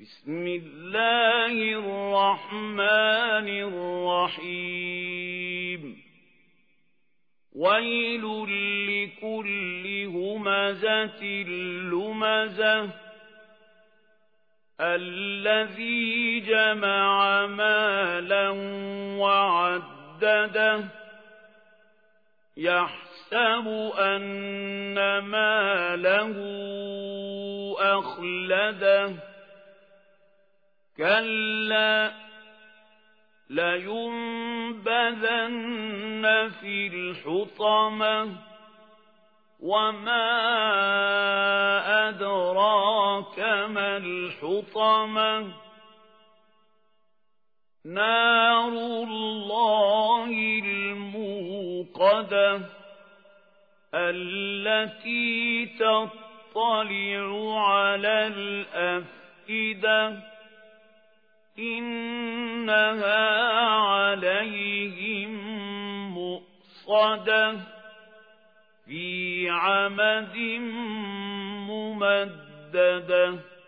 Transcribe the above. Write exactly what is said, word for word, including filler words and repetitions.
بسم الله الرحمن الرحيم ويل لكل همزة لمزة الذي جمع مالا وعدده يحسب أن ماله أخلده كلا لينبذن في الحطمة وما أدراك ما الحطمة نار الله الموقدة التي تطلع على الأفئدة إنها عليهم مؤصدة في عمد ممددة.